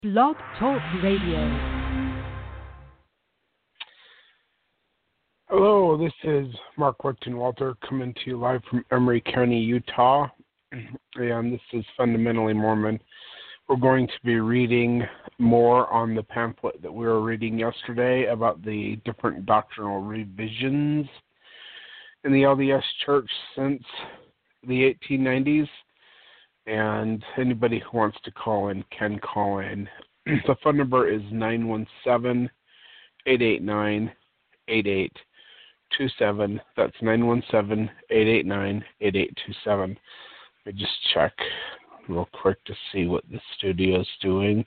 Blog Talk Radio. Hello, this is Mark Walter coming to you live from Emery County, Utah, and this is Fundamentally Mormon. We're going to be reading more on the pamphlet that we were reading yesterday about the different doctrinal revisions in the LDS Church since the 1890s, and anybody who wants to call in can call in. The phone number is 917-889-8827. That's 917-889-8827. Let me just check real quick to see what the studio's doing.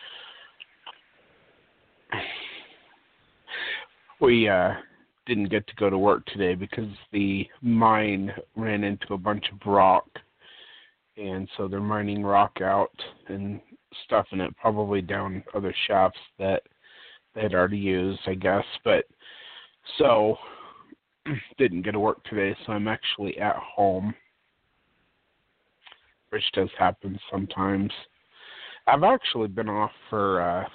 We didn't get to go to work today because the mine ran into a bunch of rock, and so they're mining rock out and stuffing it probably down other shafts that they had already used, I guess. But so didn't get to work today, so I'm actually at home, which does happen sometimes. I've actually been off for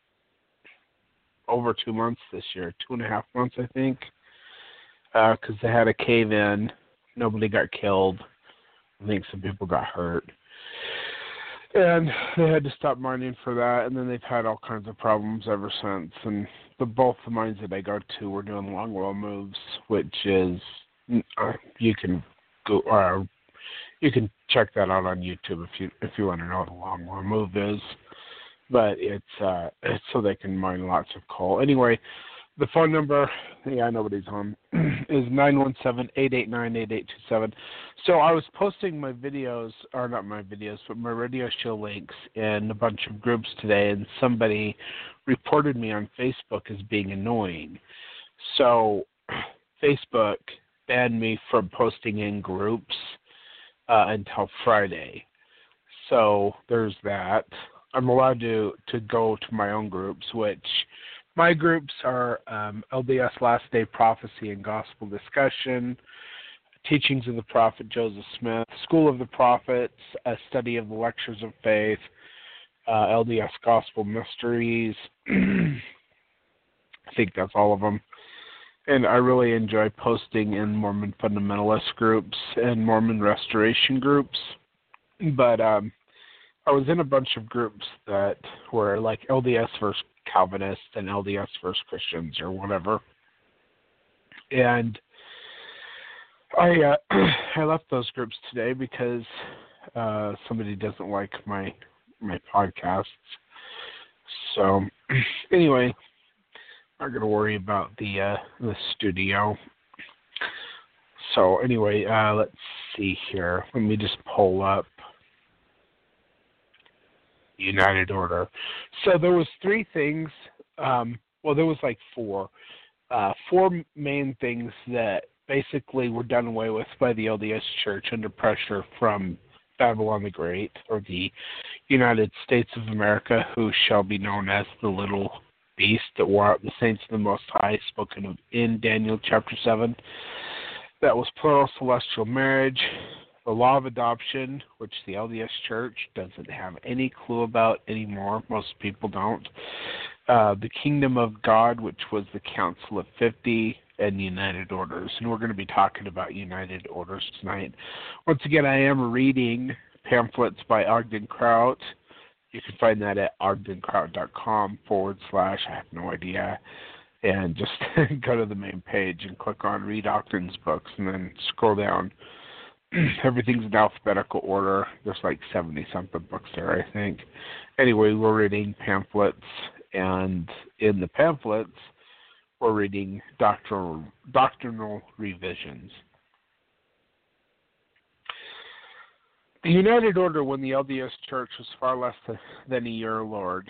over 2 months this year, 2.5 months, I think, because they had a cave-in. Nobody got killed. I think some people got hurt. And they had to stop mining for that, and then they've had all kinds of problems ever since. And both the mines that I go to were doing longwall moves, which is you can go you can check that out on YouTube if you want to know what a longwall move is. But it's so they can mine lots of coal. Anyway, the phone number, nobody's home, is 917-889-8827. So I was posting my videos, or not my videos, but my radio show links in a bunch of groups today, and somebody reported me on Facebook as being annoying. So Facebook banned me from posting in groups until Friday. So there's that. I'm allowed to go to my own groups, which my groups are LDS Last Day Prophecy and Gospel Discussion, Teachings of the Prophet Joseph Smith, School of the Prophets, a Study of the Lectures of Faith, LDS Gospel Mysteries. I think that's all of them. And I really enjoy posting in Mormon fundamentalist groups and Mormon restoration groups. But I was in a bunch of groups that were like LDS versus Calvinists and LDS versus Christians or whatever. And I left those groups today because somebody doesn't like my podcasts. So anyway, I'm not going to worry about the studio. So anyway, let's see here. Let me just pull up United Order. So there was 3 things. There was like 4. 4 main things that basically were done away with by the LDS Church under pressure from Babylon the Great, or the United States of America, who shall be known as the little beast that wore out the saints of the Most High, spoken of in Daniel chapter 7. That was plural celestial marriage, the law of adoption, which the LDS Church doesn't have any clue about anymore. Most people don't. The kingdom of God, which was the Council of 50, and United Orders. And we're going to be talking about United Orders tonight. Once again, I am reading pamphlets by Ogden Kraut. You can find that at ogdenkraut.com / I have no idea. And just go to the main page and click on Read Ogden's books, and then scroll down. Everything's in alphabetical order. There's like 70-something books there, I think. Anyway, we're reading pamphlets, and in the pamphlets, we're reading doctrinal revisions. The United Order, when the LDS Church was far less than a year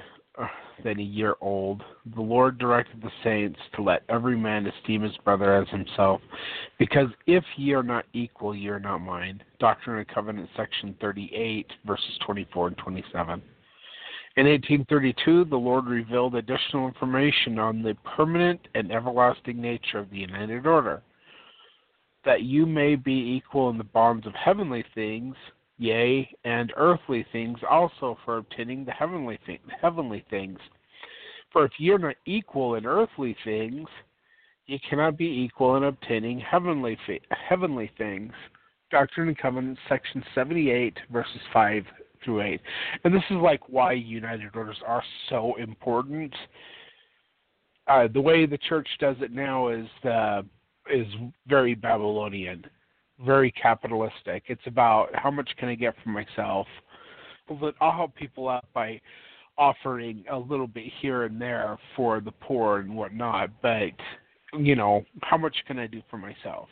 old, the Lord directed the saints to let every man esteem his brother as himself, because if ye are not equal, ye are not mine. Doctrine and Covenants, section 38, verses 24 and 27. In 1832, the Lord revealed additional information on the permanent and everlasting nature of the United Order. That you may be equal in the bonds of heavenly things, yea, and earthly things also for obtaining the heavenly things. For if ye are not equal in earthly things, ye cannot be equal in obtaining heavenly things. Doctrine and Covenants, section 78, verses 5 through 8. And this is like why United Orders are so important. The way the church does it now is very Babylonian, very capitalistic. It's about how much can I get for myself. But I'll help people out by offering a little bit here and there for the poor and whatnot. But, how much can I do for myself?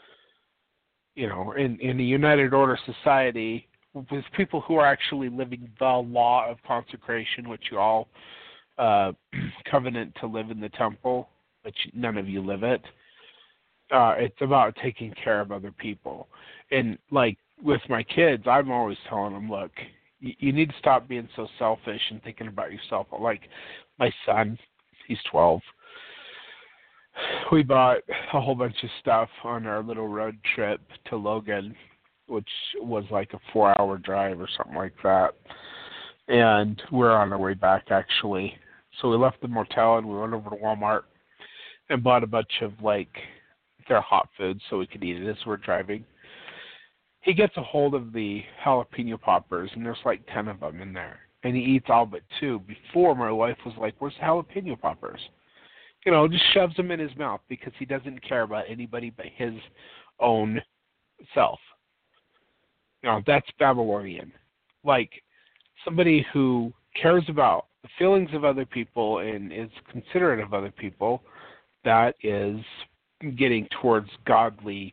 In a United Order society, with people who are actually living the law of consecration, which you all covenant to live in the temple, but none of you live it. It's about taking care of other people. And like with my kids, I'm always telling them, look, you need to stop being so selfish and thinking about yourself. Like my son, he's 12. We bought a whole bunch of stuff on our little road trip to Logan, which was like a 4-hour drive or something like that. And we're on our way back, actually. So we left the motel and we went over to Walmart and bought a bunch of, their hot foods so we could eat it as we're driving. He gets a hold of the jalapeno poppers, and there's 10 of them in there. And he eats all but 2 before my wife was like, where's the jalapeno poppers? Just shoves them in his mouth because he doesn't care about anybody but his own self. That's Babylonian. Somebody who cares about the feelings of other people and is considerate of other people, that is getting towards godliness,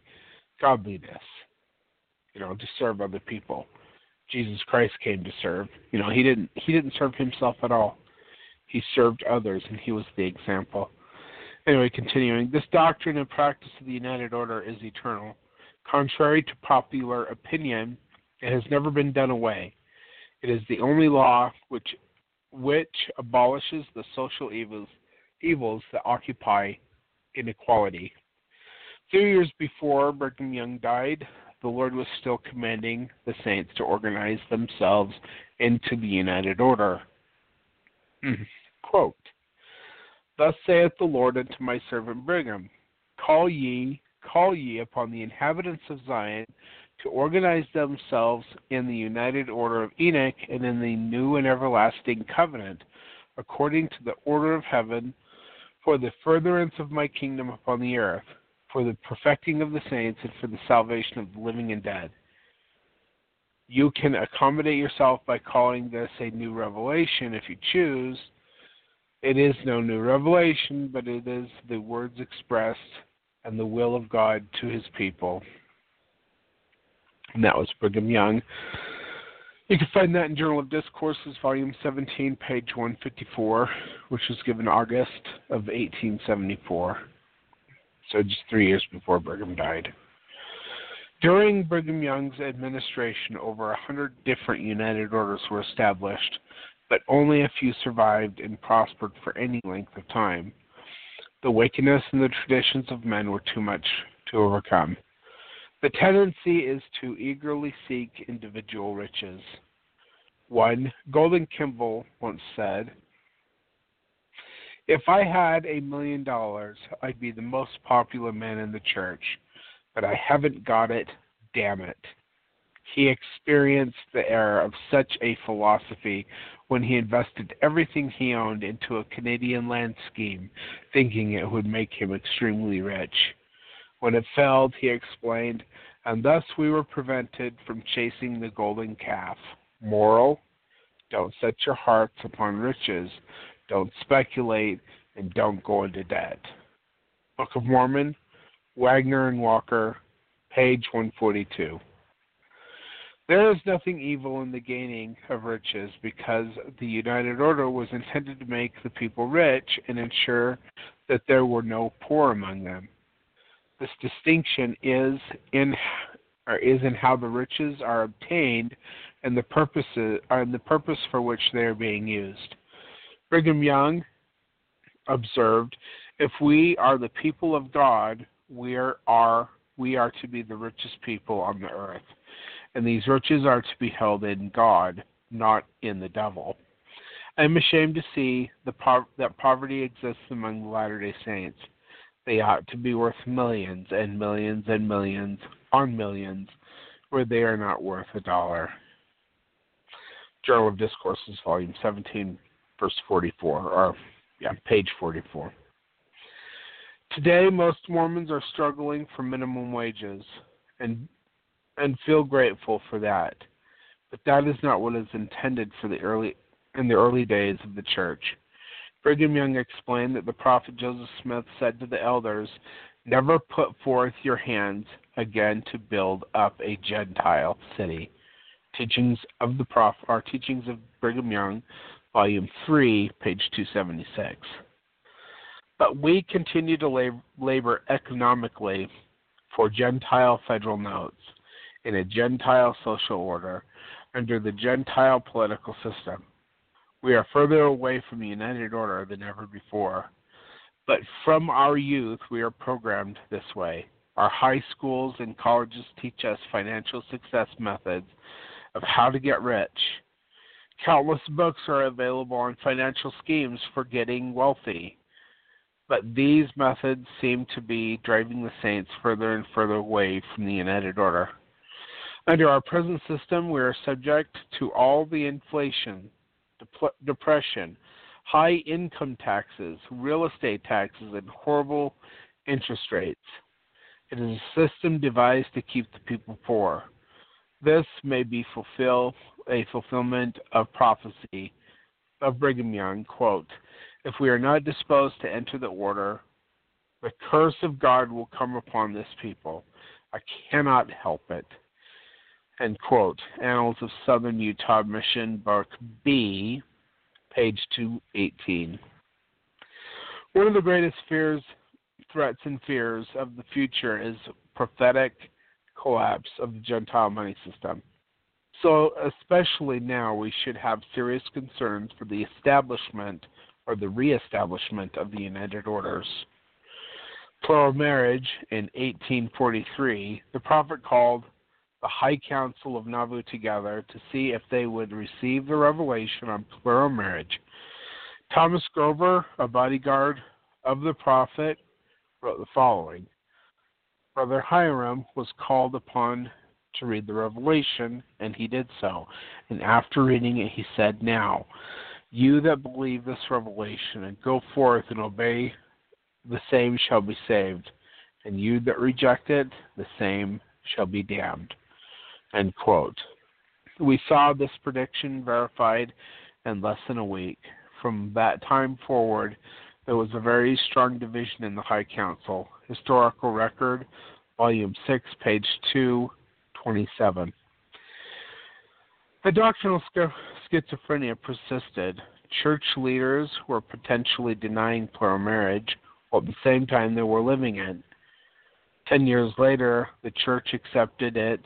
to serve other people. Jesus Christ came to serve. He didn't serve himself at all. He served others, and he was the example. Anyway, continuing. This doctrine and practice of the United Order is eternal. Contrary to popular opinion, it has never been done away. It is the only law which abolishes the social evils that occupy inequality. 2 years before Brigham Young died, the Lord was still commanding the saints to organize themselves into the United Order. Quote, Thus saith the Lord unto my servant Brigham, Call ye upon the inhabitants of Zion to organize themselves in the United Order of Enoch and in the new and everlasting covenant, according to the order of heaven, for the furtherance of my kingdom upon the earth, for the perfecting of the saints, and for the salvation of the living and dead. You can accommodate yourself by calling this a new revelation if you choose. It is no new revelation, but it is the words expressed and the will of God to his people. And that was Brigham Young. You can find that in Journal of Discourses, Volume 17, page 154, which was given August of 1874. So just 3 years before Brigham died. During Brigham Young's administration, over 100 different United Orders were established, but only a few survived and prospered for any length of time. The wickedness and the traditions of men were too much to overcome. The tendency is to eagerly seek individual riches. One, Golden Kimball once said, If I had $1 million, I'd be the most popular man in the church, but I haven't got it, damn it. He experienced the error of such a philosophy when he invested everything he owned into a Canadian land scheme, thinking it would make him extremely rich. When it failed, he explained, and thus we were prevented from chasing the golden calf. Moral, don't set your hearts upon riches, don't speculate, and don't go into debt. Book of Mormon, Wagner and Walker, page 142. There is nothing evil in the gaining of riches, because the United Order was intended to make the people rich and ensure that there were no poor among them. This distinction is in how the riches are obtained and the purpose for which they are being used. Brigham Young observed, "If we are the people of God, we are to be the richest people on the earth. and these riches are to be held in God, not in the devil. I am ashamed to see that poverty exists among the Latter-day Saints. They ought to be worth millions and millions and millions on millions, where they are not worth a dollar. Journal of Discourses, Volume 17, verse 44, page 44. Today, most Mormons are struggling for minimum wages and feel grateful for that. But that is not what is intended in the early days of the church. Brigham Young explained that the prophet Joseph Smith said to the elders, "Never put forth your hands again to build up a Gentile city." Teachings of the Prophet are Teachings of Brigham Young, Volume 3, page 276. But we continue to labor economically for Gentile federal notes in a Gentile social order under the Gentile political system. We are further away from the United Order than ever before. But from our youth, we are programmed this way. Our high schools and colleges teach us financial success methods of how to get rich. Countless books are available on financial schemes for getting wealthy. But these methods seem to be driving the saints further and further away from the United Order. Under our present system, we are subject to all the inflation, depression, high income taxes, real estate taxes, and horrible interest rates. It is a system devised to keep the people poor. This may be a fulfillment of prophecy of Brigham Young, quote, "If we are not disposed to enter the order, the curse of God will come upon this people. I cannot help it." End quote. Annals of Southern Utah Mission, Book B, page 218. One of the greatest threats and fears of the future is prophetic collapse of the Gentile money system. So especially now, we should have serious concerns for the establishment or the reestablishment of the United Orders. Plural marriage in 1843, the prophet called the High Council of Nauvoo together to see if they would receive the revelation on plural marriage. Thomas Grover, a bodyguard of the prophet, wrote the following. Brother Hiram was called upon to read the revelation, and he did so. And after reading it, he said, "Now, you that believe this revelation and go forth and obey, the same shall be saved. And you that reject it, the same shall be damned." End quote. We saw this prediction verified in less than a week. From that time forward, there was a very strong division in the High Council. Historical Record, Volume 6, page 227. The doctrinal schizophrenia persisted. Church leaders were potentially denying plural marriage, while at the same time they were living it. 10 years later, the church accepted it,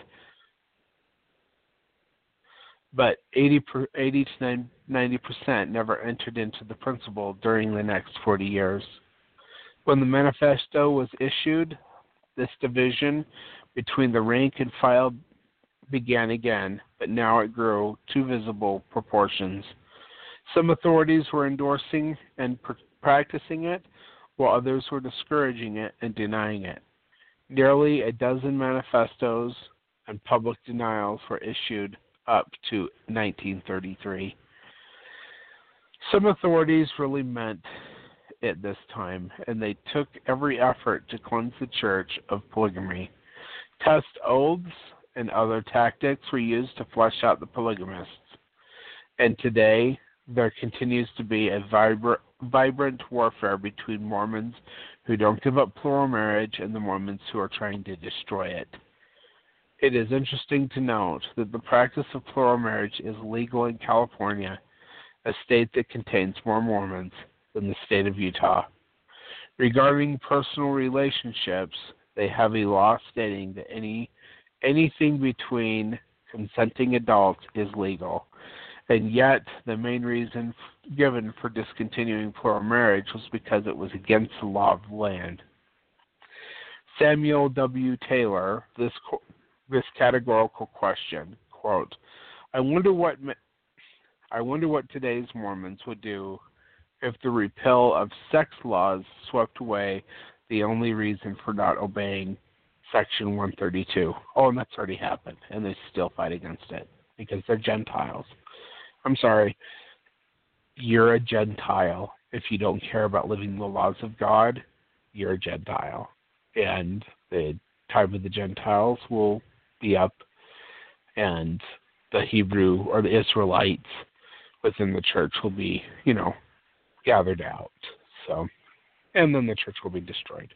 but 80 to 90% never entered into the principle during the next 40 years. When the manifesto was issued, this division between the rank and file began again, but now it grew to visible proportions. Some authorities were endorsing and practicing it, while others were discouraging it and denying it. Nearly a dozen manifestos and public denials were issued up to 1933. Some authorities really meant it this time, and they took every effort to cleanse the church of polygamy. Test oaths and other tactics were used to flush out the polygamists. And today, there continues to be a vibrant warfare between Mormons who don't give up plural marriage and the Mormons who are trying to destroy it. It is interesting to note that the practice of plural marriage is legal in California, a state that contains more Mormons than the state of Utah. Regarding personal relationships, they have a law stating that anything between consenting adults is legal, and yet the main reason given for discontinuing plural marriage was because it was against the law of the land. Samuel W. Taylor, this categorical question, quote, I wonder what today's Mormons would do if the repeal of sex laws swept away the only reason for not obeying Section 132. Oh, and that's already happened, and they still fight against it because they're Gentiles. I'm sorry, you're a Gentile. If you don't care about living the laws of God, you're a Gentile. And the time of the Gentiles will be up, and the Hebrew or the Israelites within the church will be, gathered out. So, and then the church will be destroyed.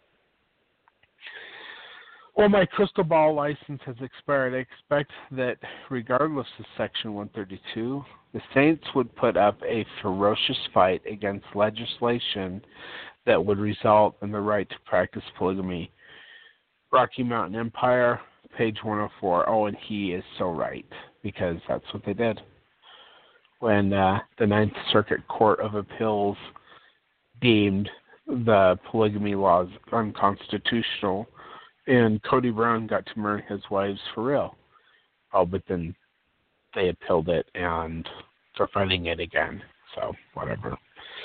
Well, my crystal ball license has expired. I expect that regardless of Section 132, the saints would put up a ferocious fight against legislation that would result in the right to practice polygamy. Rocky Mountain Empire, page 104. Oh, and he is so right, because that's what they did. When the Ninth Circuit Court of Appeals deemed the polygamy laws unconstitutional, and Cody Brown got to marry his wives for real. Oh, but then they appealed it, and they're fighting it again. So, whatever.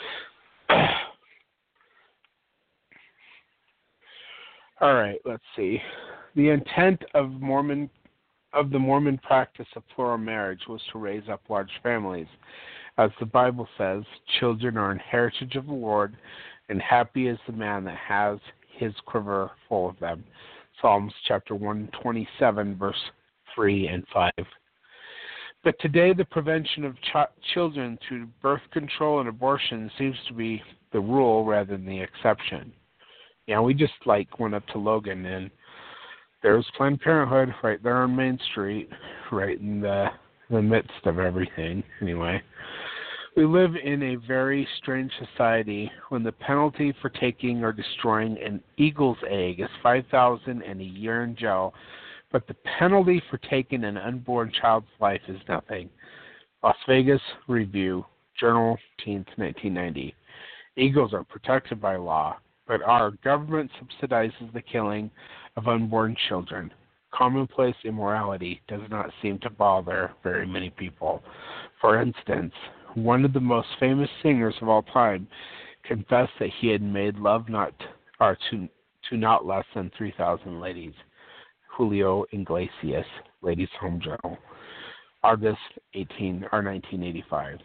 All right, let's see. The intent of the Mormon practice of plural marriage was to raise up large families. As the Bible says, children are an heritage of the Lord, and happy is the man that has his quiver full of them. Psalms chapter 127, verse 3 and 5. But today the prevention of children through birth control and abortion seems to be the rule rather than the exception. Yeah, we just went up to Logan, and there's Planned Parenthood right there on Main Street, right in the midst of everything. Anyway, we live in a very strange society when the penalty for taking or destroying an eagle's egg is $5,000 and a year in jail, but the penalty for taking an unborn child's life is nothing. Las Vegas Review, Journal, 1990. Eagles are protected by law, but our government subsidizes the killing of unborn children. Commonplace immorality does not seem to bother very many people. For instance, one of the most famous singers of all time confessed that he had made love to not less than 3,000 ladies. Julio Iglesias, Ladies' Home Journal, August 1985.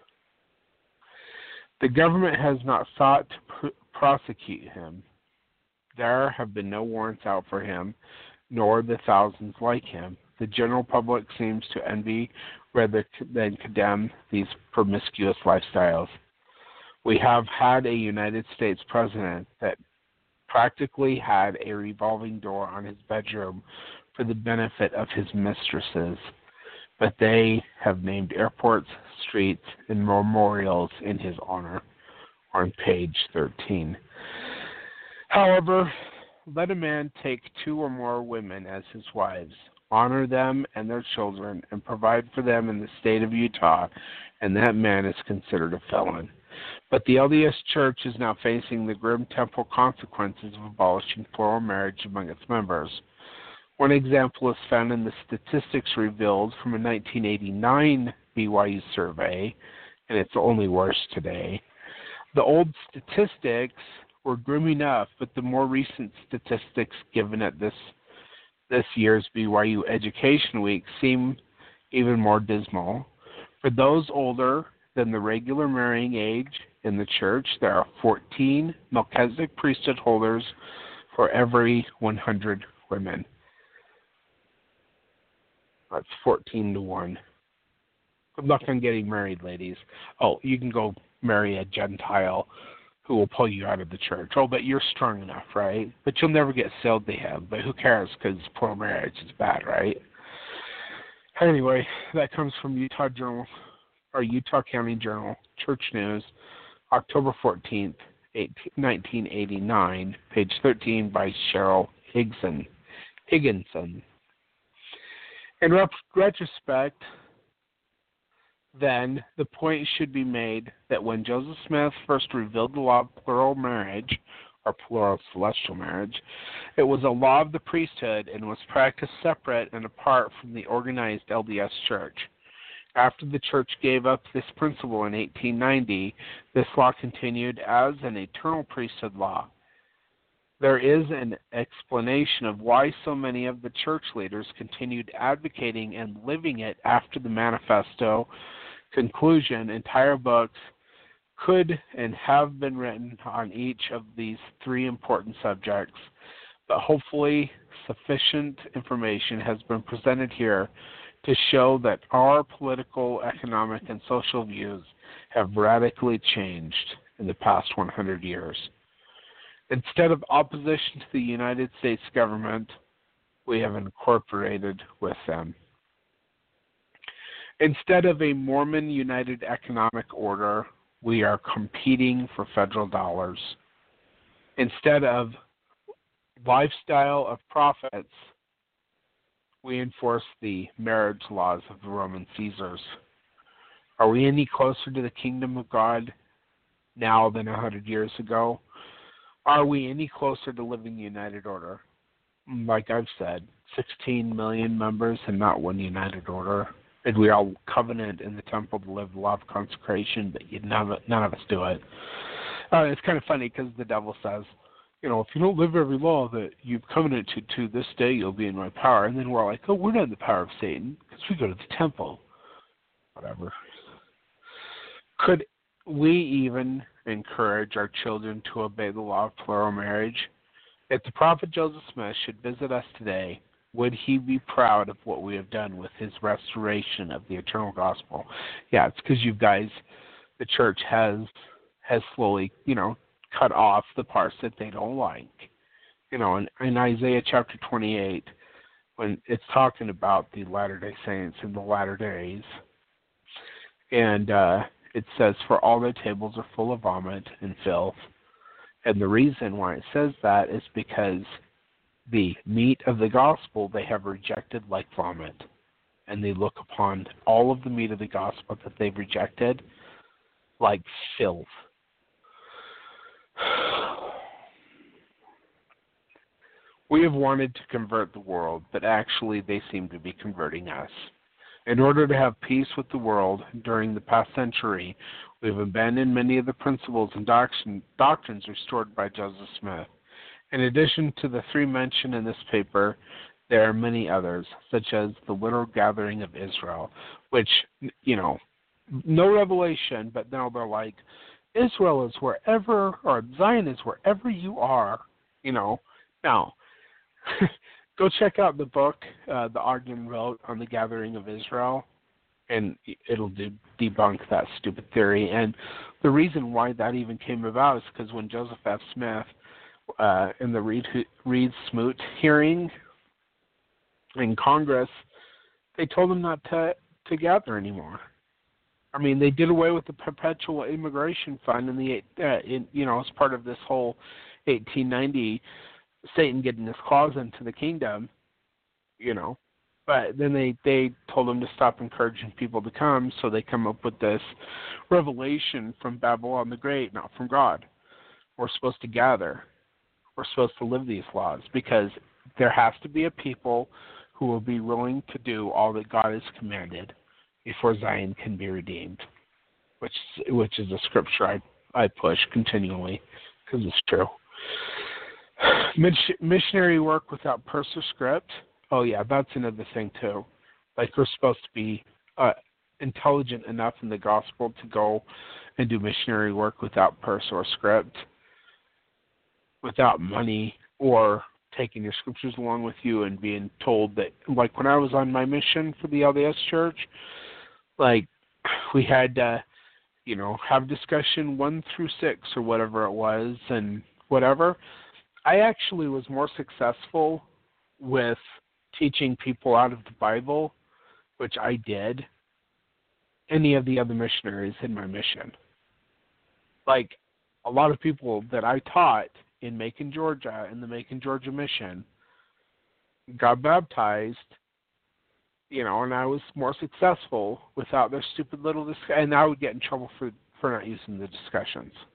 The government has not sought to prosecute him. There have been no warrants out for him, nor the thousands like him. The general public seems to envy rather than condemn these promiscuous lifestyles. We have had a United States president that practically had a revolving door on his bedroom for the benefit of his mistresses, but they have named airports, streets, and memorials in his honor, on page 13. However, let a man take 2 or more women as his wives, honor them and their children, and provide for them in the state of Utah, and that man is considered a felon. But the LDS Church is now facing the grim temporal consequences of abolishing plural marriage among its members. One example is found in the statistics revealed from a 1989 BYU survey, and it's only worse today. The old statistics were grim enough, but the more recent statistics given at this year's BYU Education Week seem even more dismal. For those older than the regular marrying age in the church, there are 14 Melchizedek priesthood holders for every 100 women. That's 14 to 1. Good luck on getting married, ladies. Oh, you can go marry a Gentile who will pull you out of the church. Oh, but you're strong enough, right? But you'll never get sold to him. But who cares, because plural marriage is bad, right? Anyway, that comes from Utah County Journal, Church News, October 14th, 1989, page 13 by Cheryl Higginson. In retrospect, then, the point should be made that when Joseph Smith first revealed the law of plural marriage, or plural celestial marriage. It was a law of the priesthood and was practiced separate and apart from the organized LDS Church. After the Church gave up this principle in 1890, this law continued as an eternal priesthood law. There is an explanation of why so many of the church leaders continued advocating and living it after the manifesto conclusion. Entire books could and have been written on each of these three important subjects, but hopefully sufficient information has been presented here to show that our political, economic, and social views have radically changed in the past 100 years. Instead of opposition to the United States government, we have incorporated with them. Instead of a Mormon United Economic Order, we are competing for federal dollars. Instead of lifestyle of profits, we enforce the marriage laws of the Roman Caesars. Are we any closer to the kingdom of God now than 100 years ago? Are we any closer to living the United Order? Like I've said, 16 million members and not one United Order. And we all covenant in the temple to live the law of consecration, but none of us do it. It's kind of funny because the devil says, you know, if you don't live every law that you've covenanted to this day, you'll be in my power. And then we're like, oh, we're not in the power of Satan because we go to the temple. Whatever. Could we even encourage our children to obey the law of plural marriage? If the prophet Joseph Smith should visit us today, would he be proud of what we have done with his restoration of the eternal gospel? Yeah, it's because you guys, the church has slowly, cut off the parts that they don't like. In Isaiah chapter 28, when it's talking about the Latter-day Saints in the latter days, and it says, for all their tables are full of vomit and filth. And the reason why it says that is because the meat of the gospel they have rejected like vomit. And they look upon all of the meat of the gospel that they've rejected like filth. We have wanted to convert the world, but actually they seem to be converting us. In order to have peace with the world during the past century, we have abandoned many of the principles and doctrines restored by Joseph Smith. In addition to the three mentioned in this paper, there are many others, such as the little gathering of Israel, which, no revelation, but now they're like, Israel is wherever, or Zion is wherever you are, Now, go check out the book the Ogden wrote on the gathering of Israel, and it'll debunk that stupid theory. And the reason why that even came about is because when Joseph F. Smith, in the Reed-Smoot hearing in Congress, they told him not to gather anymore. I mean, they did away with the perpetual immigration fund as part of this whole 1890 Satan getting his claws into the kingdom, But then they told him to stop encouraging people to come, so they come up with this revelation from Babylon the Great, not from God. We're supposed to gather. We're supposed to live these laws because there has to be a people who will be willing to do all that God has commanded before Zion can be redeemed, which is a scripture I push continually because it's true. Missionary work without purse or script. Oh, yeah, that's another thing, too. Like, we're supposed to be intelligent enough in the gospel to go and do missionary work without purse or script, without money, or taking your scriptures along with you and being told that, like, when I was on my mission for the LDS Church, like, we had to, have discussion 1 through 6 or whatever it was and whatever. I actually was more successful with teaching people out of the Bible, which I did, any of the other missionaries in my mission. Like, a lot of people that I taught in Macon, Georgia, in the Macon, Georgia mission, got baptized, and I was more successful without their stupid little and I would get in trouble for not using the discussions.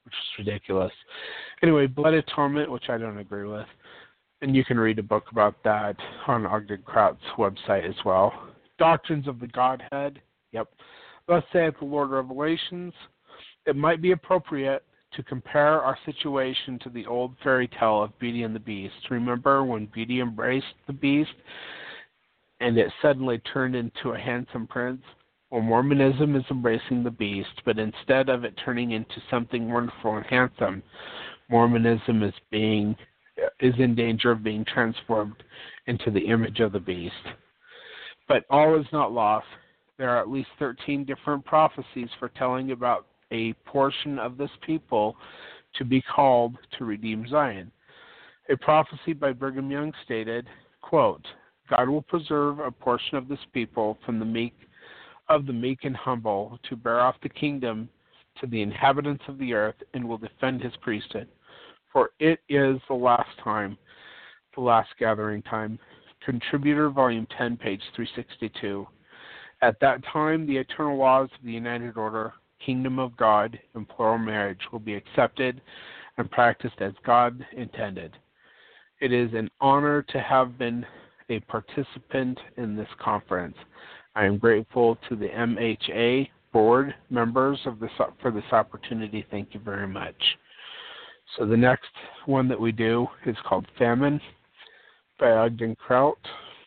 which is ridiculous. Anyway, blood atonement, which I don't agree with. And you can read a book about that on Ogden Kraut's website as well. Doctrines of the Godhead. Yep. Thus saith the Lord Revelations. It might be appropriate to compare our situation to the old fairy tale of Beauty and the Beast. Remember when Beauty embraced the Beast and it suddenly turned into a handsome prince? Well, Mormonism is embracing the Beast, but instead of it turning into something wonderful and handsome, Mormonism is in danger of being transformed into the image of the Beast. But all is not lost. There are at least 13 different prophecies foretelling about a portion of this people to be called to redeem Zion. A prophecy by Brigham Young stated, quote, God will preserve a portion of this people from the meek and humble to bear off the kingdom to the inhabitants of the earth and will defend his priesthood. For it is the last time, the last gathering time. Contributor, Volume 10, page 362. At that time, the eternal laws of the United Order, Kingdom of God, and plural marriage will be accepted and practiced as God intended. It is an honor to have been a participant in this conference. I am grateful to the MHA board members for this opportunity. Thank you very much. So the next one that we do is called Famine by Ogden Kraut.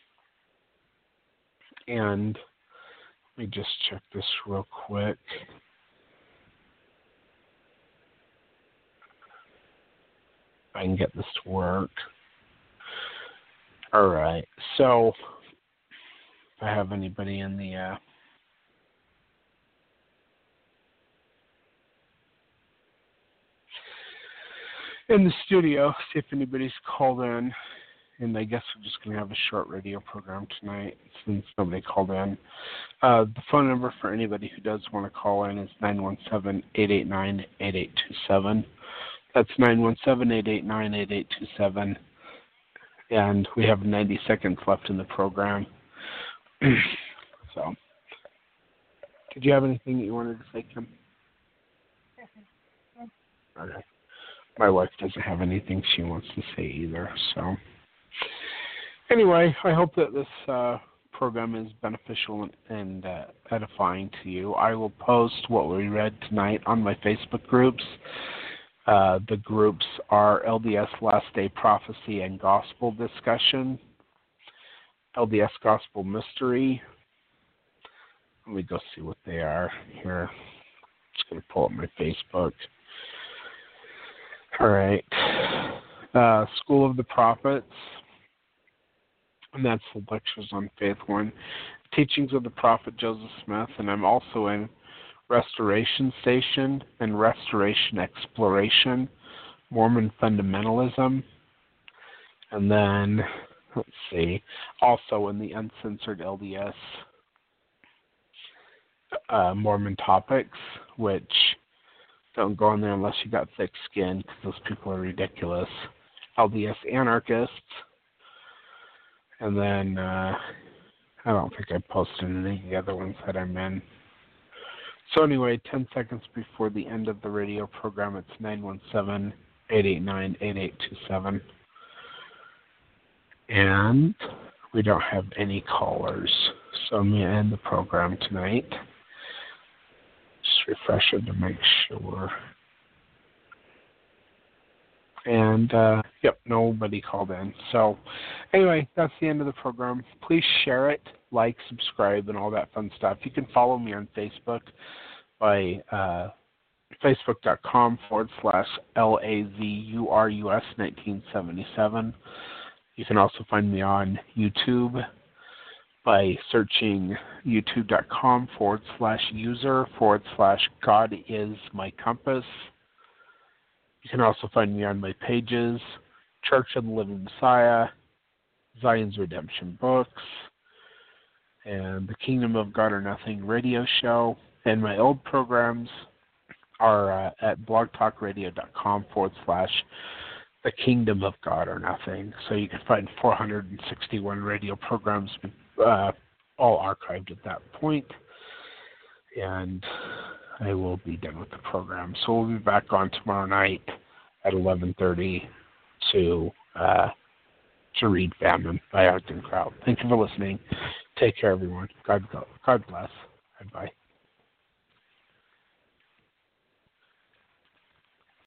And let me just check this real quick. If I can get this to work. All right. So if I have anybody in the studio, see if anybody's called in. And I guess we're just going to have a short radio program tonight since nobody called in. The phone number for anybody who does want to call in is 917-889-8827. That's 917-889-8827. And we have 90 seconds left in the program. So, did you have anything that you wanted to say, Kim? Okay. My wife doesn't have anything she wants to say either, so... Anyway, I hope that this program is beneficial and edifying to you. I will post what we read tonight on my Facebook groups. The groups are LDS Last Day Prophecy and Gospel Discussion, LDS Gospel Mystery. Let me go see what they are here. I'm just going to pull up my Facebook. All right. School of the Prophets. And that's the Lectures on Faith one. Teachings of the Prophet Joseph Smith. And I'm also in Restoration Station and Restoration Exploration, Mormon Fundamentalism. And then, let's see, also in the Uncensored LDS Mormon Topics, which don't go in there unless you got thick skin, because those people are ridiculous. LDS Anarchists. And then, I don't think I posted any of the other ones that I'm in. So anyway, 10 seconds before the end of the radio program, it's 917-889-8827. And we don't have any callers. So I'm going to end the program tonight. Just refresh it to make sure. And, yep, nobody called in. So, anyway, that's the end of the program. Please share it, like, subscribe, and all that fun stuff. You can follow me on Facebook by facebook.com/LAZURUS1977. You can also find me on YouTube by searching youtube.com/user/God-is-my-compass. You can also find me on my pages, Church of the Living Messiah, Zion's Redemption Books, and the Kingdom of God or Nothing radio show. And my old programs are at blogtalkradio.com/the Kingdom of God or Nothing. So you can find 461 radio programs, all archived at that point. And I will be done with the program. So we'll be back on tomorrow night at 11:30 to read Famine by Arthur Kraut. Thank you for listening. Take care, everyone. God bless. Bye-bye.